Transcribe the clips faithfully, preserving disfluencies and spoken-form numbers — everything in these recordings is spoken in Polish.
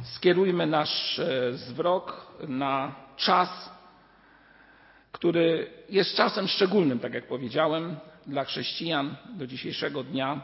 skierujmy nasz wzrok na czas, który jest czasem szczególnym, tak jak powiedziałem, dla chrześcijan do dzisiejszego dnia.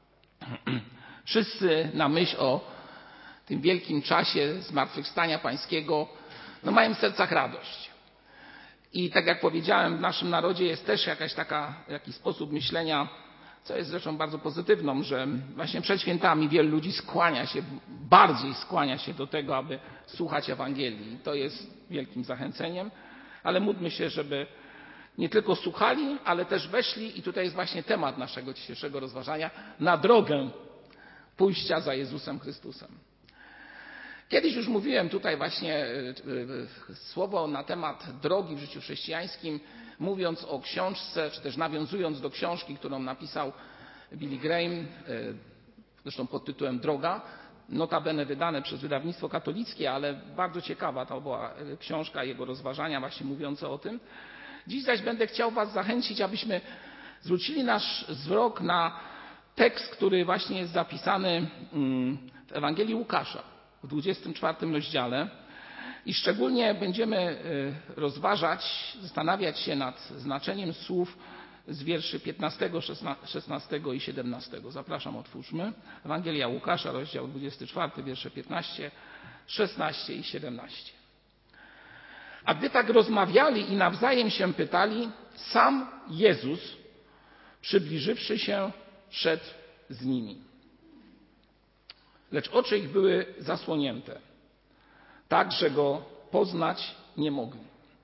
Wszyscy na myśl o tym wielkim czasie zmartwychwstania Pańskiego no mają w sercach radość. I tak jak powiedziałem, w naszym narodzie jest też jakaś taka, jakiś sposób myślenia, co jest rzeczą bardzo pozytywną, że właśnie przed świętami wielu ludzi skłania się, bardziej skłania się do tego, aby słuchać Ewangelii. I to jest wielkim zachęceniem, ale módlmy się, żeby nie tylko słuchali, ale też weszli, i tutaj jest właśnie temat naszego dzisiejszego rozważania, na drogę pójścia za Jezusem Chrystusem. Kiedyś już mówiłem tutaj właśnie słowo na temat drogi w życiu chrześcijańskim, mówiąc o książce, czy też nawiązując do książki, którą napisał Billy Graham, zresztą pod tytułem Droga, notabene wydane przez wydawnictwo katolickie, ale bardzo ciekawa to była książka, jego rozważania właśnie mówiące o tym. Dziś zaś będę chciał Was zachęcić, abyśmy zwrócili nasz wzrok na tekst, który właśnie jest zapisany w Ewangelii Łukasza w dwudziestym czwartym rozdziale i szczególnie będziemy rozważać, zastanawiać się nad znaczeniem słów z wierszy piętnastego, szesnastego i siedemnastego. Zapraszam, otwórzmy. Ewangelia Łukasza, rozdział dwudziesty czwarty, wiersze piętnaście, szesnaście i siedemnaście. A gdy tak rozmawiali i nawzajem się pytali, sam Jezus, przybliżywszy się, szedł z nimi. Lecz oczy ich były zasłonięte, tak, że go poznać nie mogli.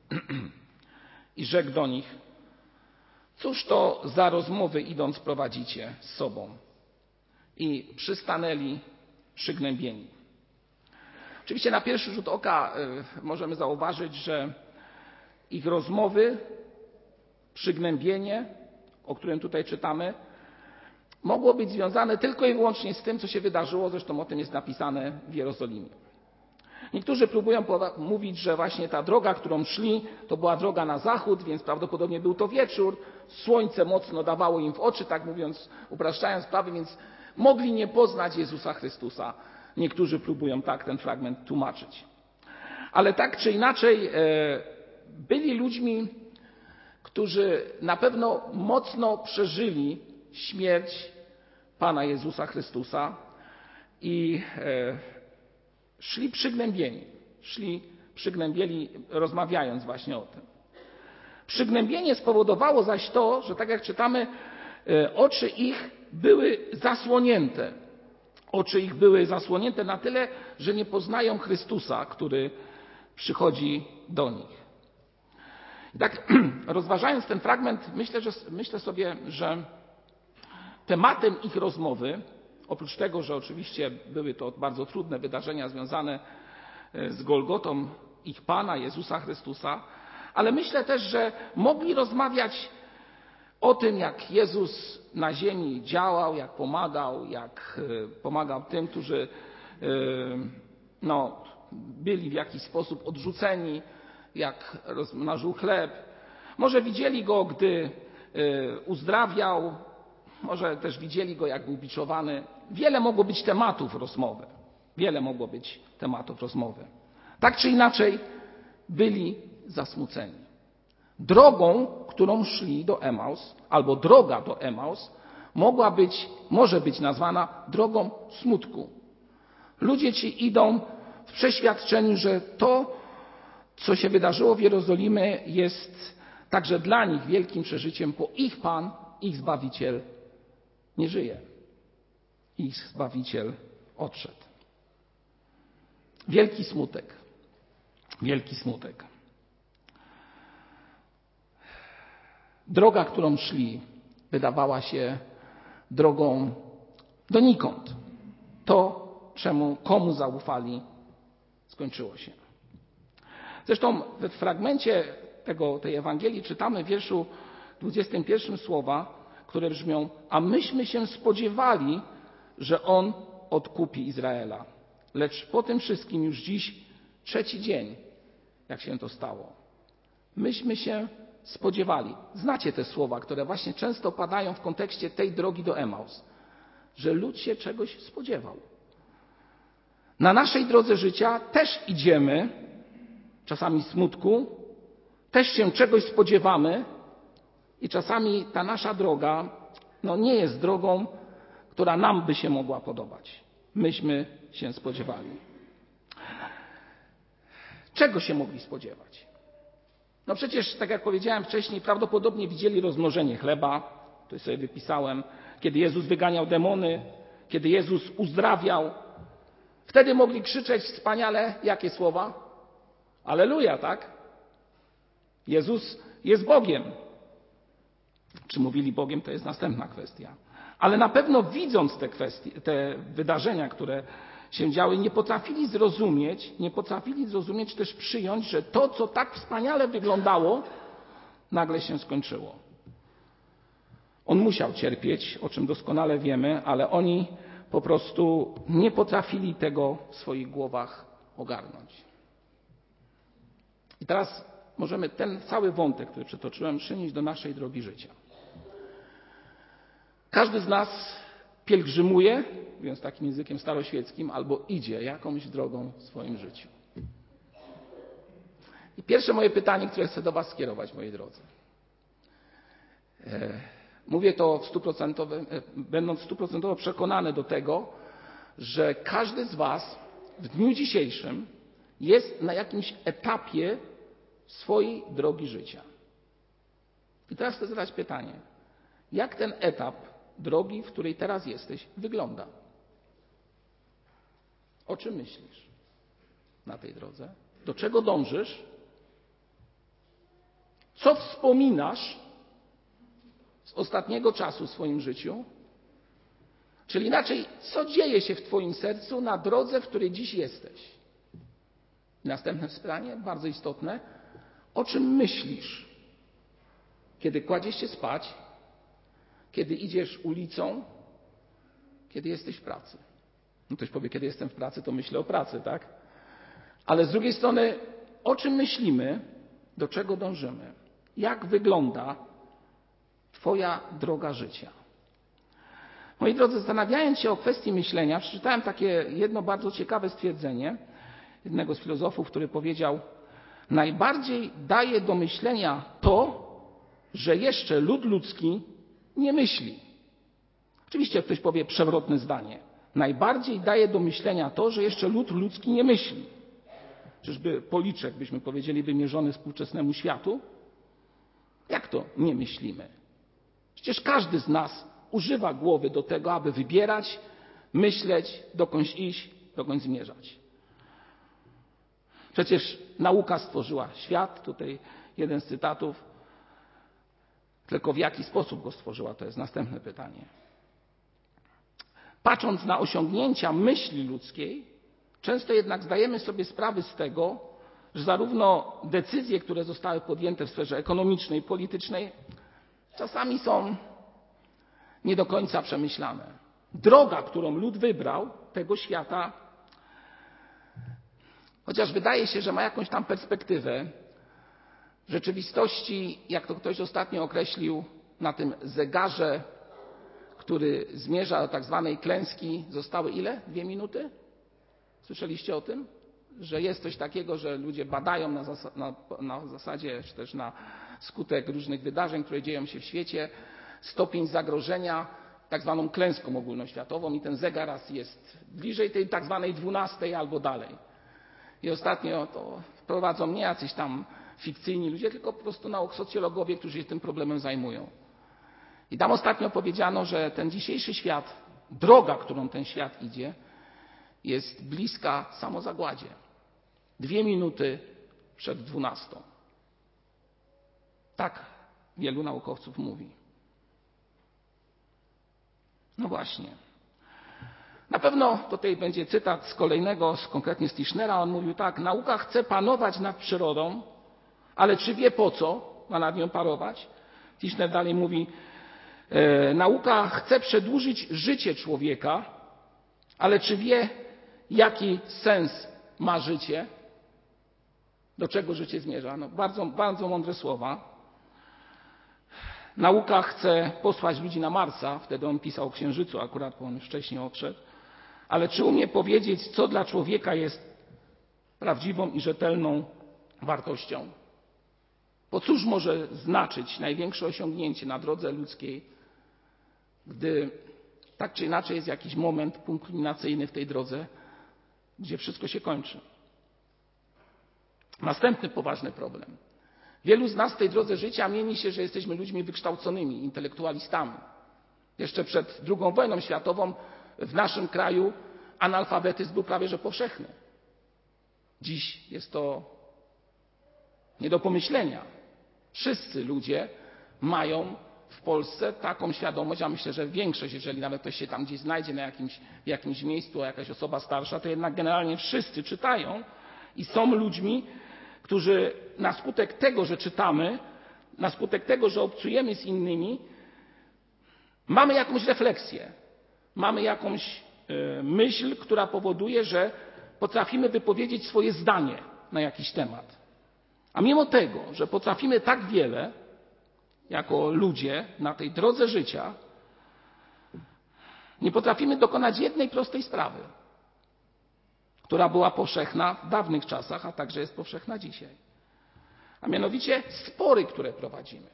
I rzekł do nich: cóż to za rozmowy idąc prowadzicie z sobą? I przystanęli przygnębieni. Oczywiście na pierwszy rzut oka możemy zauważyć, że ich rozmowy, przygnębienie, o którym tutaj czytamy, mogło być związane tylko i wyłącznie z tym, co się wydarzyło, zresztą o tym jest napisane w Jerozolimie. Niektórzy próbują mówić, że właśnie ta droga, którą szli, to była droga na zachód, więc prawdopodobnie był to wieczór, słońce mocno dawało im w oczy, tak mówiąc, upraszczając sprawy, więc mogli nie poznać Jezusa Chrystusa. Niektórzy próbują tak ten fragment tłumaczyć. Ale tak czy inaczej byli ludźmi, którzy na pewno mocno przeżyli śmierć Pana Jezusa Chrystusa i szli przygnębieni, szli przygnębieni, rozmawiając właśnie o tym. Przygnębienie spowodowało zaś to, że tak jak czytamy, oczy ich były zasłonięte. Oczy ich były zasłonięte na tyle, że nie poznają Chrystusa, który przychodzi do nich. I tak rozważając ten fragment, myślę, że, myślę sobie, że tematem ich rozmowy, oprócz tego, że oczywiście były to bardzo trudne wydarzenia związane z Golgotą ich Pana, Jezusa Chrystusa, ale myślę też, że mogli rozmawiać o tym, jak Jezus na ziemi działał, jak pomagał, jak pomagał tym, którzy no, byli w jakiś sposób odrzuceni, jak rozmnożył chleb. Może widzieli go, gdy uzdrawiał, może też widzieli go, jak był biczowany. Wiele mogło być tematów rozmowy. Wiele mogło być tematów rozmowy. Tak czy inaczej byli zasmuceni. Drogą, którą szli do Emaus, albo droga do Emaus, mogła być, może być nazwana drogą smutku. Ludzie ci idą w przeświadczeniu, że to, co się wydarzyło w Jerozolimie, jest także dla nich wielkim przeżyciem, bo ich Pan, ich Zbawiciel nie żyje. Ich Zbawiciel odszedł. Wielki smutek. Wielki smutek. Droga, którą szli, wydawała się drogą donikąd. To, czemu, komu zaufali, skończyło się. Zresztą w fragmencie tego, tej Ewangelii czytamy w wierszu dwudziestym pierwszym słowa, które brzmią: a myśmy się spodziewali, że On odkupi Izraela. Lecz po tym wszystkim już dziś trzeci dzień, jak się to stało. Myśmy się spodziewali. Znacie te słowa, które właśnie często padają w kontekście tej drogi do Emaus. Że lud się czegoś spodziewał. Na naszej drodze życia też idziemy, czasami smutku, też się czegoś spodziewamy i czasami ta nasza droga no, nie jest drogą, która nam by się mogła podobać. Myśmy się spodziewali. Czego się mogli spodziewać? No przecież, tak jak powiedziałem wcześniej, prawdopodobnie widzieli rozmnożenie chleba, to sobie wypisałem, kiedy Jezus wyganiał demony, kiedy Jezus uzdrawiał. Wtedy mogli krzyczeć wspaniale, jakie słowa? Alleluja, tak? Jezus jest Bogiem. Czy mówili Bogiem, to jest następna kwestia. Ale na pewno widząc te kwestie, te wydarzenia, które się działy, nie potrafili zrozumieć, nie potrafili zrozumieć, też przyjąć, że to, co tak wspaniale wyglądało, nagle się skończyło. On musiał cierpieć, o czym doskonale wiemy, ale oni po prostu nie potrafili tego w swoich głowach ogarnąć. I teraz możemy ten cały wątek, który przytoczyłem, przenieść do naszej drogi życia. Każdy z nas pielgrzymuje, mówiąc takim językiem staroświeckim, albo idzie jakąś drogą w swoim życiu. I pierwsze moje pytanie, które chcę do Was skierować, moi drodzy. Mówię to w stuprocentowym, będąc stuprocentowo przekonany do tego, że każdy z Was w dniu dzisiejszym jest na jakimś etapie swojej drogi życia. I teraz chcę zadać pytanie. Jak ten etap drogi, w której teraz jesteś, wygląda? O czym myślisz na tej drodze? Do czego dążysz? Co wspominasz z ostatniego czasu w swoim życiu? Czyli inaczej, co dzieje się w Twoim sercu na drodze, w której dziś jesteś? Następne pytanie, bardzo istotne. O czym myślisz, kiedy kładziesz się spać, kiedy idziesz ulicą, kiedy jesteś w pracy? No ktoś powie, kiedy jestem w pracy, to myślę o pracy, tak? Ale z drugiej strony, o czym myślimy, do czego dążymy? Jak wygląda Twoja droga życia? Moi drodzy, zastanawiając się o kwestii myślenia, przeczytałem takie jedno bardzo ciekawe stwierdzenie jednego z filozofów, który powiedział: najbardziej daje do myślenia to, że jeszcze lud ludzki nie myśli. Oczywiście ktoś powie przewrotne zdanie. Najbardziej daje do myślenia to, że jeszcze lud ludzki nie myśli. Czyżby policzek, byśmy powiedzieli, wymierzony współczesnemu światu? Jak to nie myślimy? Przecież każdy z nas używa głowy do tego, aby wybierać, myśleć, dokądś iść, dokądś zmierzać. Przecież nauka stworzyła świat, tutaj jeden z cytatów, tylko w jaki sposób go stworzyła, to jest następne pytanie. Patrząc na osiągnięcia myśli ludzkiej, często jednak zdajemy sobie sprawę z tego, że zarówno decyzje, które zostały podjęte w sferze ekonomicznej, politycznej, czasami są nie do końca przemyślane. Droga, którą lud wybrał, tego świata, chociaż wydaje się, że ma jakąś tam perspektywę, w rzeczywistości, jak to ktoś ostatnio określił, na tym zegarze, który zmierza do tak zwanej klęski, zostały ile? Dwie minuty? Słyszeliście o tym? Że jest coś takiego, że ludzie badają na, zas- na, na zasadzie, czy też na skutek różnych wydarzeń, które dzieją się w świecie, stopień zagrożenia tak zwaną klęską ogólnoświatową i ten zegar raz jest bliżej tej tak zwanej dwunastej albo dalej. I ostatnio to prowadzą nie jacyś tam fikcyjni ludzie, tylko po prostu nauk socjologowie, którzy się tym problemem zajmują. I tam ostatnio powiedziano, że ten dzisiejszy świat, droga, którą ten świat idzie, jest bliska samozagładzie. Dwie minuty przed dwunastą. Tak wielu naukowców mówi. No właśnie. Na pewno tutaj będzie cytat z kolejnego, z konkretnie z Tischnera. On mówił tak: nauka chce panować nad przyrodą, ale czy wie po co ma nad nią parować? Tischner dalej mówi: e, nauka chce przedłużyć życie człowieka, ale czy wie, jaki sens ma życie? Do czego życie zmierza? No, bardzo, bardzo mądre słowa. Nauka chce posłać ludzi na Marsa, wtedy on pisał o Księżycu akurat, bo on już wcześniej odszedł. ale czy umie powiedzieć, co dla człowieka jest prawdziwą i rzetelną wartością? Bo cóż może znaczyć największe osiągnięcie na drodze ludzkiej, gdy tak czy inaczej jest jakiś moment, punkt kulminacyjny w tej drodze, gdzie wszystko się kończy? Następny poważny problem. Wielu z nas w tej drodze życia mieni się, że jesteśmy ludźmi wykształconymi, intelektualistami. Jeszcze przed drugą wojną światową w naszym kraju analfabetyzm był prawie że powszechny. Dziś jest to nie do pomyślenia. Wszyscy ludzie mają w Polsce taką świadomość, a myślę, że większość, jeżeli nawet ktoś się tam gdzieś znajdzie na jakimś, w jakimś miejscu, a jakaś osoba starsza, to jednak generalnie wszyscy czytają i są ludźmi, którzy na skutek tego, że czytamy, na skutek tego, że obcujemy z innymi, mamy jakąś refleksję, mamy jakąś y, myśl, która powoduje, że potrafimy wypowiedzieć swoje zdanie na jakiś temat. A mimo tego, że potrafimy tak wiele, jako ludzie na tej drodze życia, nie potrafimy dokonać jednej prostej sprawy, która była powszechna w dawnych czasach, a także jest powszechna dzisiaj. A mianowicie spory, które prowadzimy.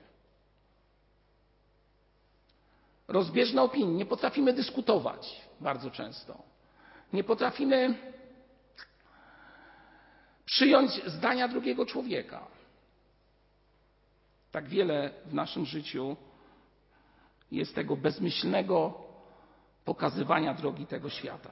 Rozbieżne opinie. Nie potrafimy dyskutować bardzo często. Nie potrafimy przyjąć zdania drugiego człowieka. Tak wiele w naszym życiu jest tego bezmyślnego pokazywania drogi tego świata.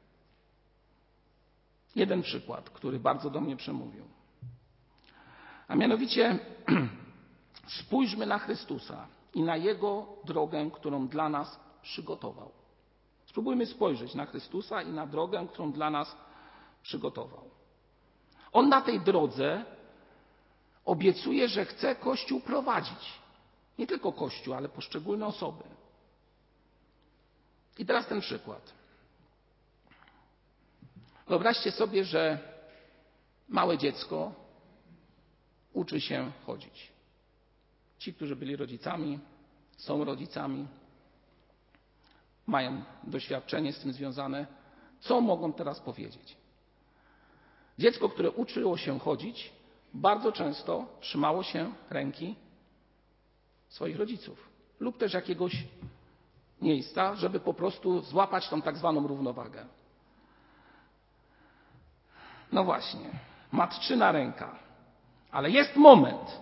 Jeden przykład, który bardzo do mnie przemówił. A mianowicie spójrzmy na Chrystusa i na Jego drogę, którą dla nas przygotował. Spróbujmy spojrzeć na Chrystusa i na drogę, którą dla nas przygotował. On na tej drodze obiecuje, że chce Kościół prowadzić. Nie tylko Kościół, ale poszczególne osoby. I teraz ten przykład. Wyobraźcie sobie, że małe dziecko uczy się chodzić. Ci, którzy byli rodzicami, są rodzicami, mają doświadczenie z tym związane. Co mogą teraz powiedzieć? Dziecko, które uczyło się chodzić, bardzo często trzymało się ręki swoich rodziców lub też jakiegoś miejsca, żeby po prostu złapać tą tak zwaną równowagę. No właśnie, matczyna ręka. Ale jest moment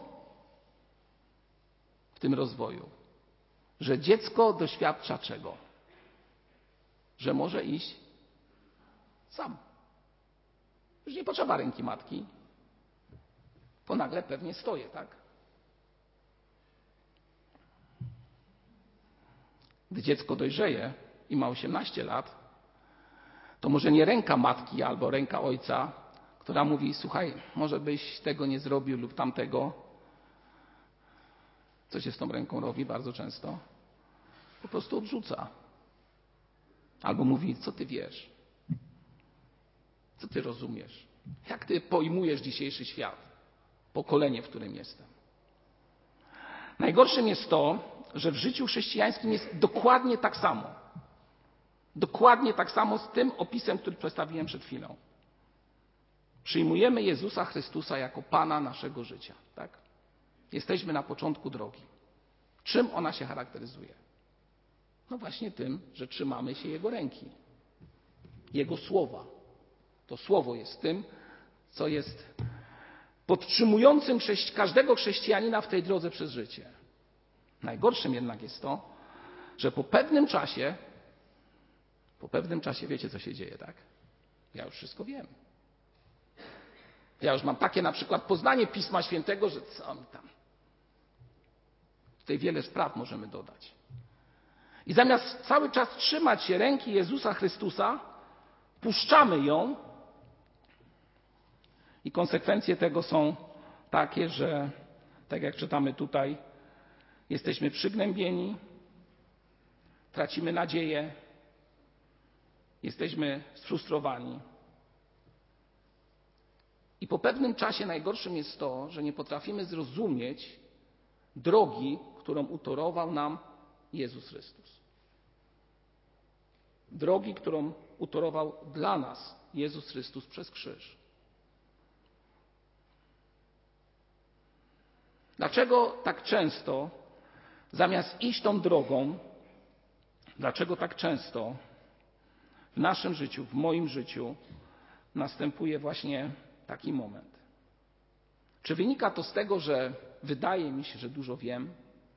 w tym rozwoju, że dziecko doświadcza czego? Że może iść sam. Już nie potrzeba ręki matki, bo nagle pewnie stoję, tak? Gdy dziecko dojrzeje i ma osiemnaście lat, to może nie ręka matki albo ręka ojca, która mówi: słuchaj, może byś tego nie zrobił lub tamtego. Co się z tą ręką robi bardzo często? Po prostu odrzuca. Albo mówi: co ty wiesz? Co ty rozumiesz? Jak ty pojmujesz dzisiejszy świat? Pokolenie, w którym jestem. Najgorszym jest to, że w życiu chrześcijańskim jest dokładnie tak samo. Dokładnie tak samo z tym opisem, który przedstawiłem przed chwilą. Przyjmujemy Jezusa Chrystusa jako Pana naszego życia. Tak? Jesteśmy na początku drogi. Czym ona się charakteryzuje? No właśnie tym, że trzymamy się Jego ręki. Jego słowa. To słowo jest tym, co jest podtrzymującym każdego chrześcijanina w tej drodze przez życie. Najgorszym jednak jest to, że po pewnym czasie, po pewnym czasie wiecie, co się dzieje, tak? Ja już wszystko wiem. Ja już mam takie na przykład poznanie Pisma Świętego, że co mi tam. Tutaj wiele spraw możemy dodać. I zamiast cały czas trzymać się ręki Jezusa Chrystusa, puszczamy ją i konsekwencje tego są takie, że tak jak czytamy tutaj, jesteśmy przygnębieni, tracimy nadzieję, jesteśmy sfrustrowani. I po pewnym czasie najgorszym jest to, że nie potrafimy zrozumieć drogi, którą utorował nam Jezus Chrystus. Drogi, którą utorował dla nas Jezus Chrystus przez krzyż. Dlaczego tak często, zamiast iść tą drogą, dlaczego tak często w naszym życiu, w moim życiu następuje właśnie taki moment? Czy wynika to z tego, że wydaje mi się, że dużo wiem?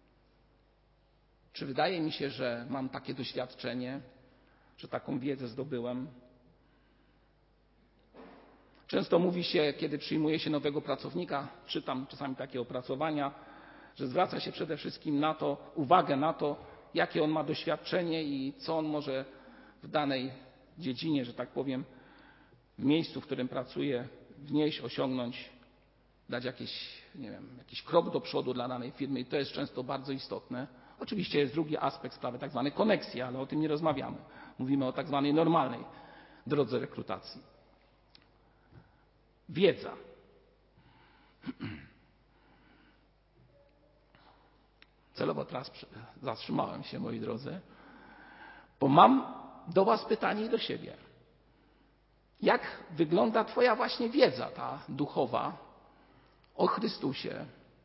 Czy wydaje mi się, że mam takie doświadczenie, że taką wiedzę zdobyłem? Często mówi się, kiedy przyjmuje się nowego pracownika, czytam czasami takie opracowania, że zwraca się przede wszystkim na to, uwagę na to, jakie on ma doświadczenie i co on może w danej dziedzinie, że tak powiem, w miejscu, w którym pracuje, wnieść, osiągnąć, dać jakiś, nie wiem, jakiś krok do przodu dla danej firmy i to jest często bardzo istotne. Oczywiście jest drugi aspekt sprawy, tak zwanej koneksji, ale o tym nie rozmawiamy. Mówimy o tak zwanej normalnej drodze rekrutacji. Wiedza. Celowo teraz zatrzymałem się, moi drodzy, bo mam do was pytanie i do siebie. Jak wygląda twoja właśnie wiedza, ta duchowa, o Chrystusie,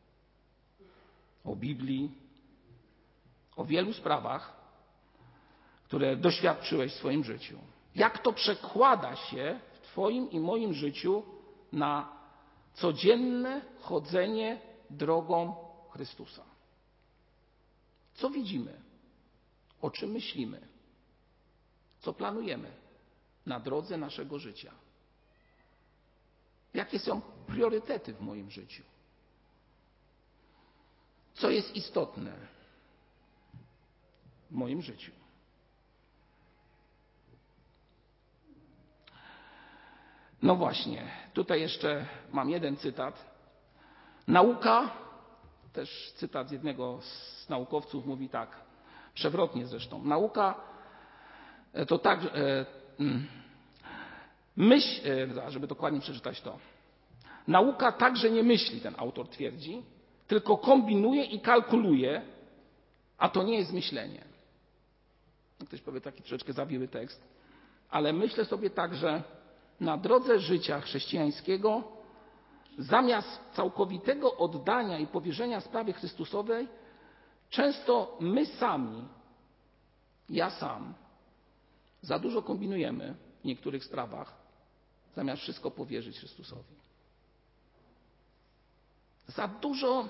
o Biblii, o wielu sprawach, które doświadczyłeś w swoim życiu? Jak to przekłada się w twoim i moim życiu na codzienne chodzenie drogą Chrystusa? Co widzimy? O czym myślimy? Co planujemy na drodze naszego życia? Jakie są priorytety w moim życiu? Co jest istotne w moim życiu? No właśnie, tutaj jeszcze mam jeden cytat. Nauka, też cytat z jednego z naukowców mówi tak, przewrotnie zresztą. Nauka to tak, e, myśl, e, żeby dokładnie przeczytać to. Nauka także nie myśli, ten autor twierdzi, tylko kombinuje i kalkuluje, a to nie jest myślenie. Ktoś powie taki troszeczkę zawiły tekst, ale myślę sobie tak, że na drodze życia chrześcijańskiego zamiast całkowitego oddania i powierzenia sprawie Chrystusowej, często my sami, ja sam, za dużo kombinujemy w niektórych sprawach, zamiast wszystko powierzyć Chrystusowi. Za dużo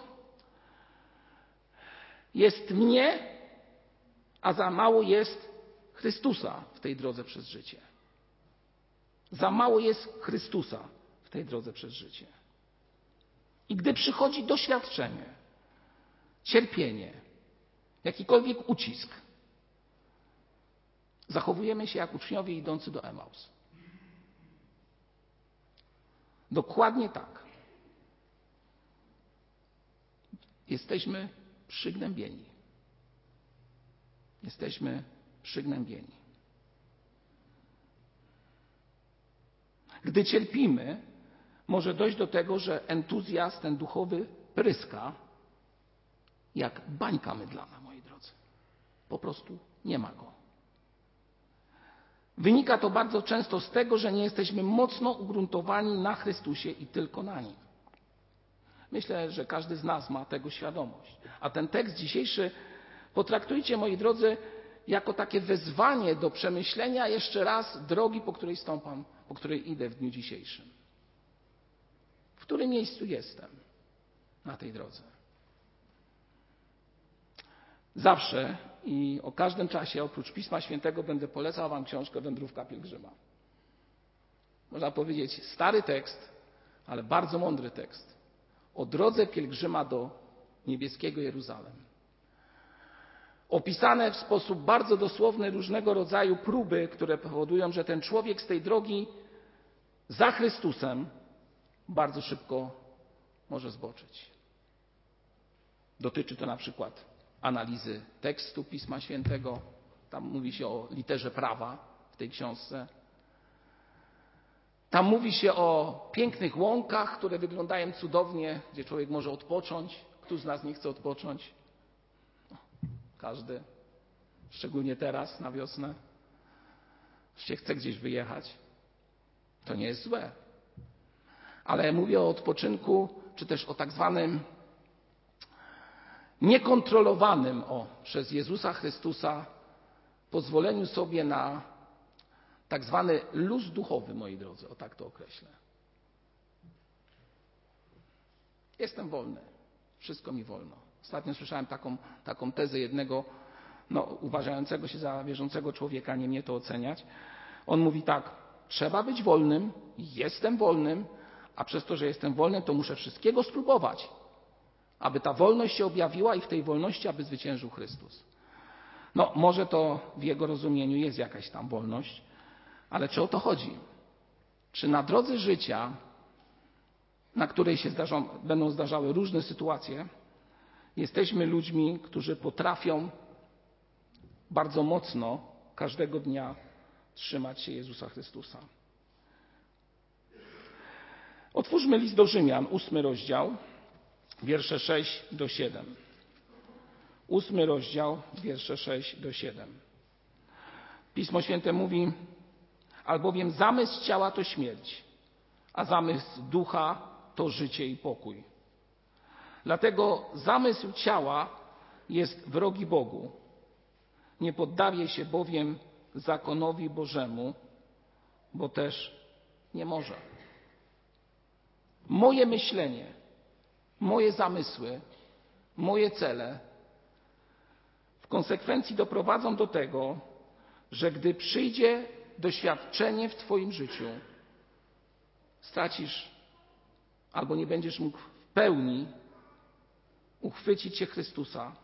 jest mnie, a za mało jest Chrystusa w tej drodze przez życie. Za mało jest Chrystusa w tej drodze przez życie. I gdy przychodzi doświadczenie, cierpienie, jakikolwiek ucisk, zachowujemy się jak uczniowie idący do Emaus. Dokładnie tak. Jesteśmy przygnębieni. Jesteśmy przygnębieni. Gdy cierpimy, może dojść do tego, że entuzjazm ten duchowy pryska jak bańka mydlana, moi drodzy. Po prostu nie ma go. Wynika to bardzo często z tego, że nie jesteśmy mocno ugruntowani na Chrystusie i tylko na Nim. Myślę, że każdy z nas ma tego świadomość. A ten tekst dzisiejszy potraktujcie, moi drodzy, jako takie wezwanie do przemyślenia jeszcze raz drogi, po której stąpam, po której idę w dniu dzisiejszym. W którym miejscu jestem na tej drodze? Zawsze i o każdym czasie, oprócz Pisma Świętego, będę polecał wam książkę Wędrówka pielgrzyma. Można powiedzieć stary tekst, ale bardzo mądry tekst. O drodze pielgrzyma do niebieskiego Jeruzalem. Opisane w sposób bardzo dosłowny różnego rodzaju próby, które powodują, że ten człowiek z tej drogi za Chrystusem bardzo szybko może zboczyć. Dotyczy to na przykład analizy tekstu Pisma Świętego. Tam mówi się o literze prawa w tej książce. Tam mówi się o pięknych łąkach, które wyglądają cudownie, gdzie człowiek może odpocząć. Kto z nas nie chce odpocząć? No, każdy. Szczególnie teraz, na wiosnę. się chce gdzieś wyjechać, to nie jest złe. Ale mówię o odpoczynku, czy też o tak zwanym niekontrolowanym o, przez Jezusa Chrystusa pozwoleniu sobie na tak zwany luz duchowy, moi drodzy, o tak to określę. Jestem wolny, wszystko mi wolno. Ostatnio słyszałem taką, taką tezę jednego no, uważającego się za wierzącego człowieka, nie mnie to oceniać. On mówi tak, trzeba być wolnym, jestem wolnym, a przez to, że jestem wolny, to muszę wszystkiego spróbować, aby ta wolność się objawiła i w tej wolności, aby zwyciężył Chrystus. No, może to w jego rozumieniu jest jakaś tam wolność, ale czy o to chodzi? Czy na drodze życia, na której się zdarzą, będą zdarzały różne sytuacje, jesteśmy ludźmi, którzy potrafią bardzo mocno każdego dnia trzymać się Jezusa Chrystusa? Otwórzmy list do Rzymian, ósmy rozdział, wiersze sześć do siedem. Ósmy rozdział, wiersze sześć do siedem. Pismo Święte mówi, albowiem zamysł ciała to śmierć, a zamysł ducha to życie i pokój. Dlatego zamysł ciała jest wrogi Bogu. Nie poddaje się bowiem zakonowi Bożemu, bo też nie może. Moje myślenie, moje zamysły, moje cele w konsekwencji doprowadzą do tego, że gdy przyjdzie doświadczenie w Twoim życiu, stracisz albo nie będziesz mógł w pełni uchwycić się Chrystusa.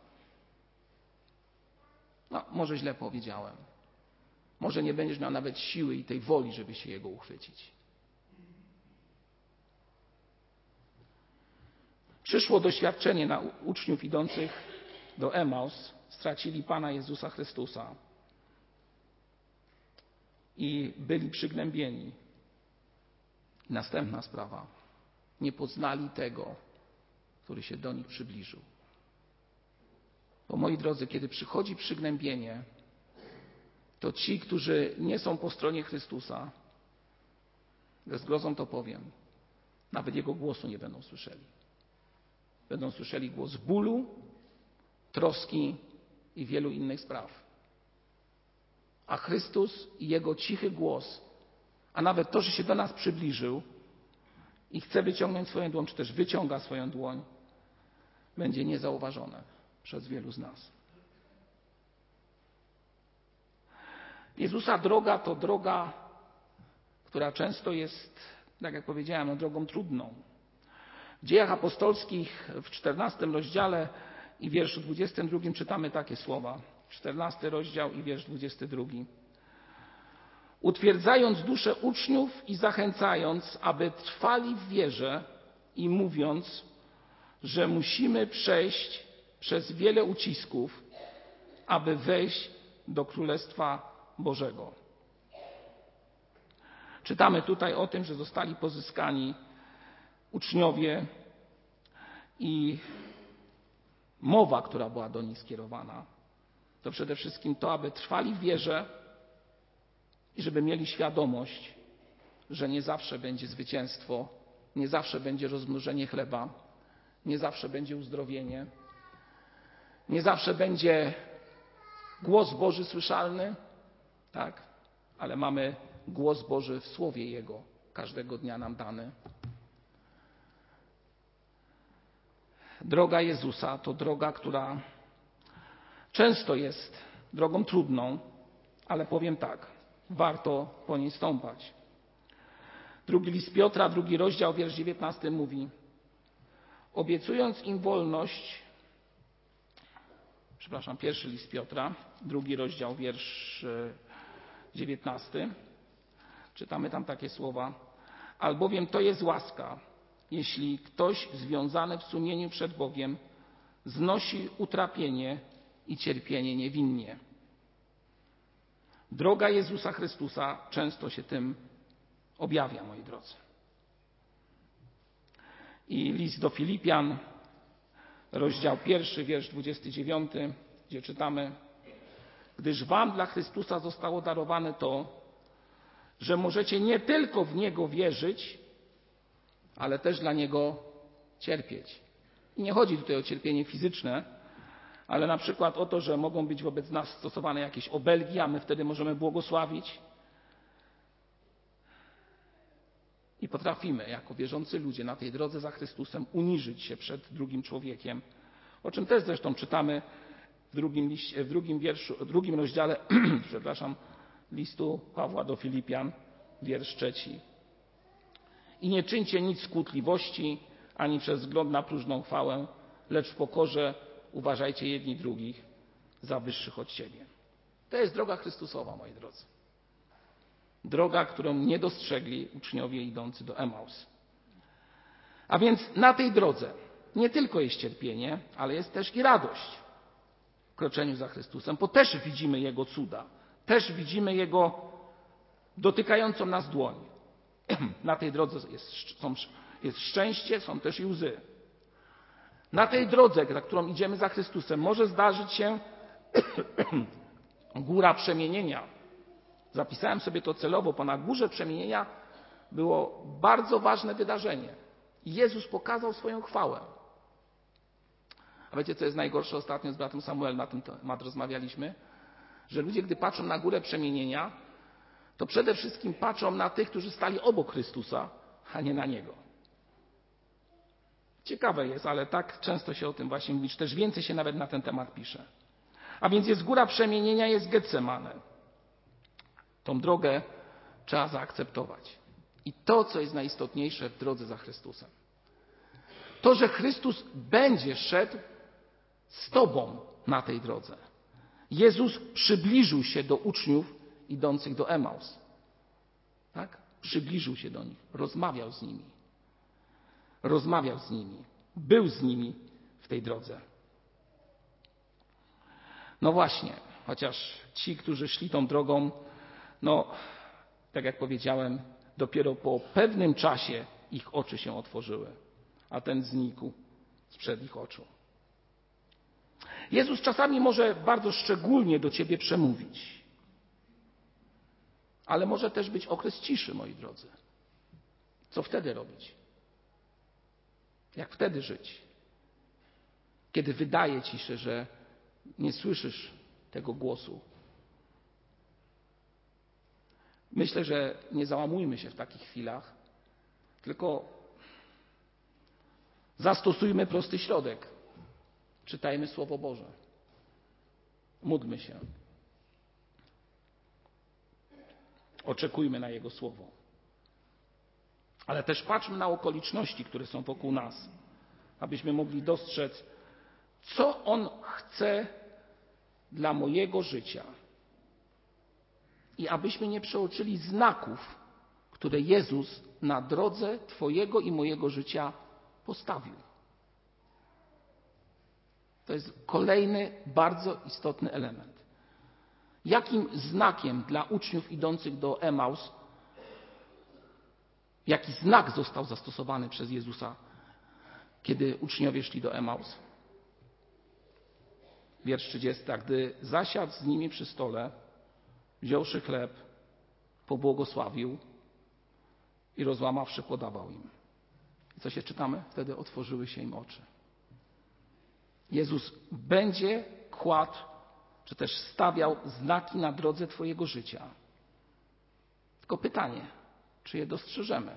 No, może źle powiedziałem. Może nie będziesz miał nawet siły i tej woli, żeby się Jego uchwycić. Przyszło doświadczenie na uczniów idących do Emaus. Stracili Pana Jezusa Chrystusa i byli przygnębieni. Następna sprawa. Nie poznali tego, który się do nich przybliżył. Bo moi drodzy, kiedy przychodzi przygnębienie, to ci, którzy nie są po stronie Chrystusa, ze zgrozą to powiem, nawet Jego głosu nie będą słyszeli. Będą słyszeli głos bólu, troski i wielu innych spraw. A Chrystus i Jego cichy głos, a nawet to, że się do nas przybliżył i chce wyciągnąć swoją dłoń, czy też wyciąga swoją dłoń, będzie niezauważone przez wielu z nas. Jezusa droga to droga, która często jest, tak jak powiedziałem, no, drogą trudną. W Dziejach Apostolskich w czternastym rozdziale i wierszu dwudziestym drugim czytamy takie słowa. czternasty rozdział i wiersz dwudziesty drugi. Utwierdzając duszę uczniów i zachęcając, aby trwali w wierze i mówiąc, że musimy przejść przez wiele ucisków, aby wejść do Królestwa Bożego. Czytamy tutaj o tym, że zostali pozyskani uczniowie i mowa, która była do nich skierowana, to przede wszystkim to, aby trwali w wierze i żeby mieli świadomość, że nie zawsze będzie zwycięstwo, nie zawsze będzie rozmnożenie chleba, nie zawsze będzie uzdrowienie, nie zawsze będzie głos Boży słyszalny, tak? Ale mamy głos Boży w Słowie Jego, każdego dnia nam dany. Droga Jezusa to droga, która często jest drogą trudną, ale powiem tak, warto po niej stąpać. Drugi list Piotra, drugi rozdział, wiersz dziewiętnasty mówi: obiecując im wolność, przepraszam, pierwszy list Piotra, drugi rozdział, wiersz dziewiętnasty, czytamy tam takie słowa: albowiem to jest łaska, jeśli ktoś związany w sumieniu przed Bogiem znosi utrapienie i cierpienie niewinnie. Droga Jezusa Chrystusa często się tym objawia, moi drodzy. I list do Filipian, rozdział pierwszy, wiersz dwudziesty dziewiąty, gdzie czytamy: gdyż wam dla Chrystusa zostało darowane to, że możecie nie tylko w Niego wierzyć, ale też dla Niego cierpieć. I nie chodzi tutaj o cierpienie fizyczne, ale na przykład o to, że mogą być wobec nas stosowane jakieś obelgi, a my wtedy możemy błogosławić. I potrafimy jako wierzący ludzie na tej drodze za Chrystusem uniżyć się przed drugim człowiekiem, o czym też zresztą czytamy w drugim, liście, w drugim, wierszu, w drugim rozdziale przepraszam, listu Pawła do Filipian, wiersz trzeci. I nie czyńcie nic z kłótliwości, ani przez wzgląd na próżną chwałę, lecz w pokorze uważajcie jedni drugich za wyższych od siebie. To jest droga Chrystusowa, moi drodzy. Droga, którą nie dostrzegli uczniowie idący do Emaus. A więc na tej drodze nie tylko jest cierpienie, ale jest też i radość w kroczeniu za Chrystusem, bo też widzimy Jego cuda, też widzimy Jego dotykającą nas dłoń. Na tej drodze jest, są, jest szczęście, są też i łzy. Na tej drodze, na którą idziemy za Chrystusem, może zdarzyć się góra przemienienia. Zapisałem sobie to celowo, bo na górze przemienienia było bardzo ważne wydarzenie. Jezus pokazał swoją chwałę. A wiecie, co jest najgorsze? Ostatnio z bratem Samuel na ten temat rozmawialiśmy, że ludzie, gdy patrzą na górę przemienienia, to przede wszystkim patrzą na tych, którzy stali obok Chrystusa, a nie na Niego. Ciekawe jest, ale tak często się o tym właśnie mówi, też więcej się nawet na ten temat pisze. A więc jest góra przemienienia, jest Getsemane. Tą drogę trzeba zaakceptować. I to, co jest najistotniejsze w drodze za Chrystusem. To, że Chrystus będzie szedł z Tobą na tej drodze. Jezus przybliżył się do uczniów idących do Emaus. Tak? Przybliżył się do nich, rozmawiał z nimi. Rozmawiał z nimi, był z nimi w tej drodze. No właśnie, chociaż ci, którzy szli tą drogą, no, tak jak powiedziałem, dopiero po pewnym czasie ich oczy się otworzyły, a ten znikł sprzed ich oczu. Jezus czasami może bardzo szczególnie do ciebie przemówić, ale może też być okres ciszy, moi drodzy. Co wtedy robić? Jak wtedy żyć? Kiedy wydaje ci się, że nie słyszysz tego głosu. Myślę, że nie załamujmy się w takich chwilach, tylko zastosujmy prosty środek. Czytajmy Słowo Boże. Módlmy się. Oczekujmy na Jego Słowo. Ale też patrzmy na okoliczności, które są wokół nas, abyśmy mogli dostrzec, co On chce dla mojego życia. I abyśmy nie przeoczyli znaków, które Jezus na drodze Twojego i mojego życia postawił. To jest kolejny bardzo istotny element. Jakim znakiem dla uczniów idących do Emaus, jaki znak został zastosowany przez Jezusa, kiedy uczniowie szli do Emaus? Wiersz trzydziesty. A gdy zasiadł z nimi przy stole, wziąwszy chleb, pobłogosławił i rozłamawszy podawał im. I co się czytamy? Wtedy otworzyły się im oczy. Jezus będzie kładł, czy też stawiał znaki na drodze Twojego życia. Tylko pytanie, czy je dostrzeżemy?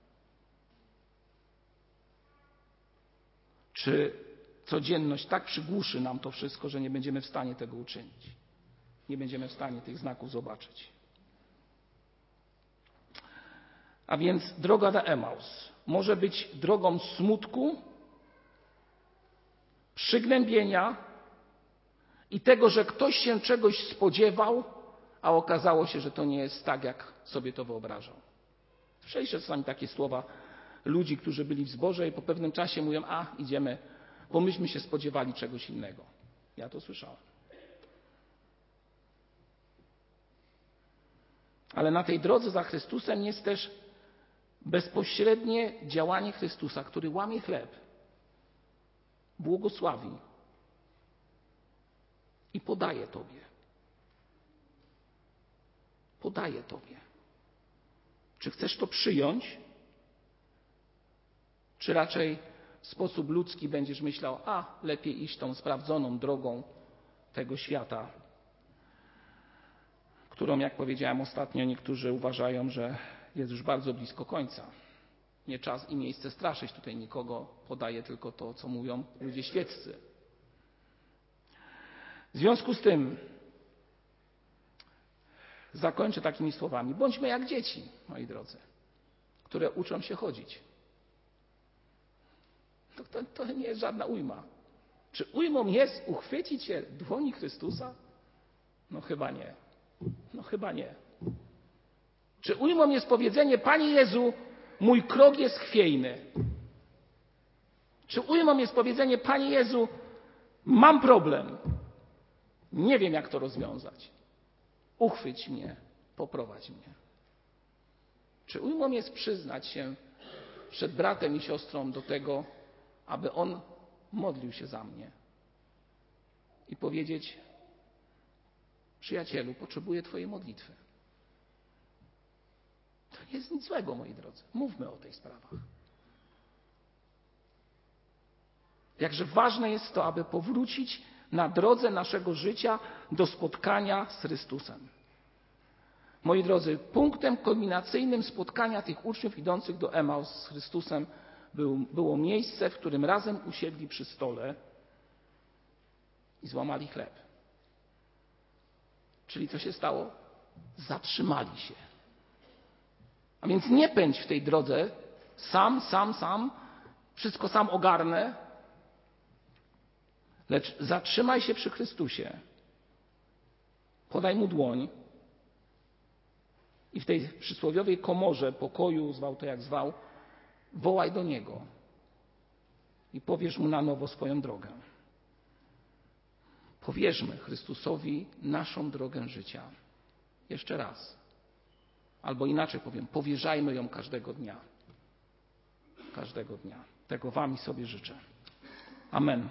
Czy codzienność tak przygłuszy nam to wszystko, że nie będziemy w stanie tego uczynić? Nie będziemy w stanie tych znaków zobaczyć. A więc droga do Emaus może być drogą smutku, przygnębienia i tego, że ktoś się czegoś spodziewał, a okazało się, że to nie jest tak, jak sobie to wyobrażał. Słyszeliście czasami takie słowa ludzi, którzy byli w zborze i po pewnym czasie mówią, a idziemy, bo myśmy się spodziewali czegoś innego. Ja to słyszałem. Ale na tej drodze za Chrystusem jest też bezpośrednie działanie Chrystusa, który łamie chleb, błogosławi i podaje Tobie. Podaje Tobie. Czy chcesz to przyjąć? Czy raczej w sposób ludzki będziesz myślał, a lepiej iść tą sprawdzoną drogą tego świata, którą, jak powiedziałem ostatnio, niektórzy uważają, że jest już bardzo blisko końca. Nie czas i miejsce straszyć tutaj nikogo, podaję tylko to, co mówią ludzie świeccy. W związku z tym zakończę takimi słowami. Bądźmy jak dzieci, moi drodzy, które uczą się chodzić. To, to, to nie jest żadna ujma. Czy ujmą jest uchwycić się dłoni Chrystusa? No chyba nie. No chyba nie. Czy ujmą jest powiedzenie, Panie Jezu, mój krok jest chwiejny? Czy ujmą jest powiedzenie, Panie Jezu, mam problem, nie wiem jak to rozwiązać. Uchwyć mnie, poprowadź mnie. Czy ujmą jest przyznać się przed bratem i siostrą do tego, aby on modlił się za mnie i powiedzieć, przyjacielu, potrzebuję Twojej modlitwy. To nie jest nic złego, moi drodzy. Mówmy o tych sprawach. Jakże ważne jest to, aby powrócić na drodze naszego życia do spotkania z Chrystusem. Moi drodzy, punktem kulminacyjnym spotkania tych uczniów idących do Emaus z Chrystusem był, było miejsce, w którym razem usiedli przy stole i złamali chleb. Czyli co się stało? Zatrzymali się. A więc nie pędź w tej drodze sam, sam, sam, wszystko sam ogarnę, lecz zatrzymaj się przy Chrystusie. Podaj Mu dłoń i w tej przysłowiowej komorze pokoju, zwał to jak zwał, wołaj do Niego i powierz Mu na nowo swoją drogę. Powierzmy Chrystusowi naszą drogę życia. Jeszcze raz. Albo inaczej powiem, powierzajmy ją każdego dnia. Każdego dnia. Tego Wam i sobie życzę. Amen.